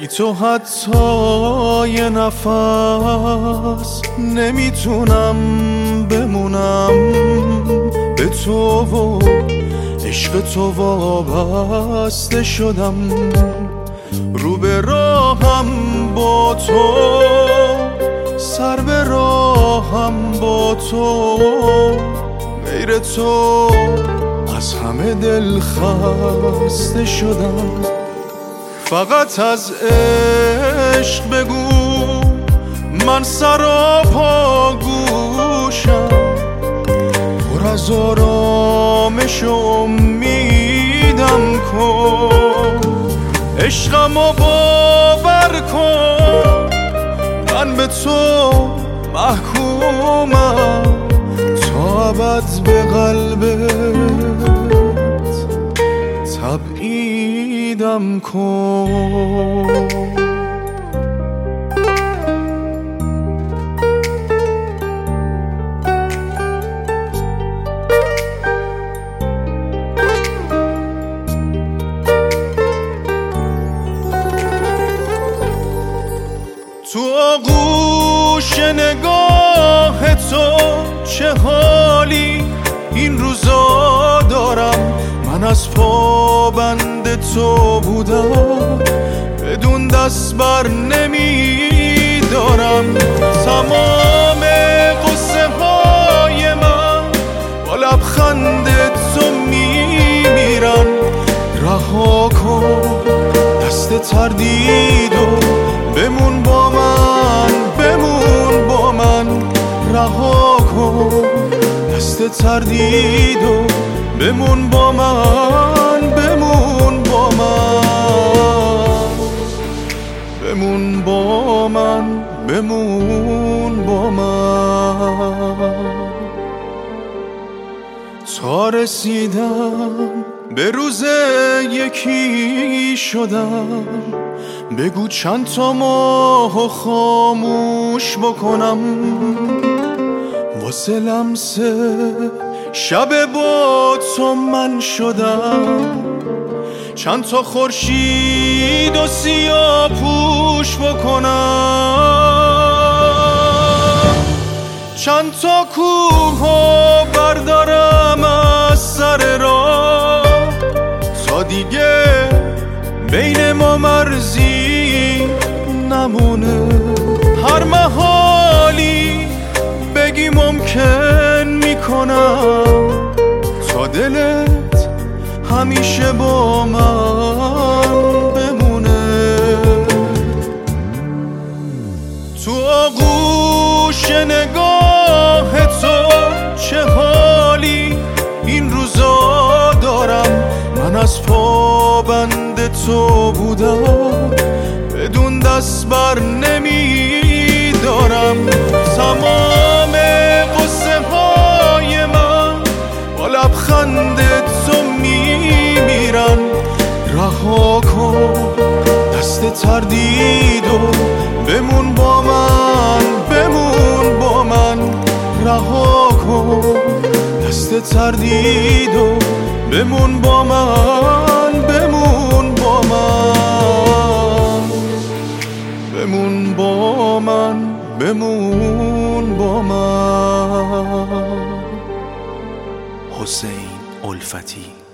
بی تو حتی یه نفس نمیتونم بمونم، به تو و عشق تو وابسته شدم. رو به راهم با تو، سر به راهم با تو، غیر تو از همه دل خسته شدم. فقط از عشق بگو من سراپا گوشم، پر از آرامش و امیدم کن. عشقمو باور کن، من به تو محکومم، تا ابد به قلبت تبعیدم کن. تو آغوش نگاه تو چه حالی این روزا دارم. من از پابند تو بودم، بدون دست بر نمیدارم. تمام قصه های من با لبخند تو میمیرن. رها کن دست تردید و بمون با من، بمون با من. رها کن دست تردید و بمون با من، بمون با من، بمون با من، بمون با من. تا رسیدم به روز یکی شدم، بگو چند تا ماهو خاموش بکنم. واسه لمسه شب با تو من شدم، چند تا خورشید و سیاه پوش بکنم. چند تا کوهو بردارم از سر راه، تا دیگه بین ما مرزی نمونه. هر محالی بگی ممکن میکنم، تا دلت همیشه با من بمونه. تو آغوش نگاه تو چه حالی این روزا دارم. من از پابند تو بودم، بدون دست بر نمیدارم. تمام قصه های من با لبخند تو میمیرن. رها کن دست تردید و بمون با من، بمون با من. رها کن دست تردید و بمون با من، بمون با من، بمون با من، بمون با من. حسین الفتی.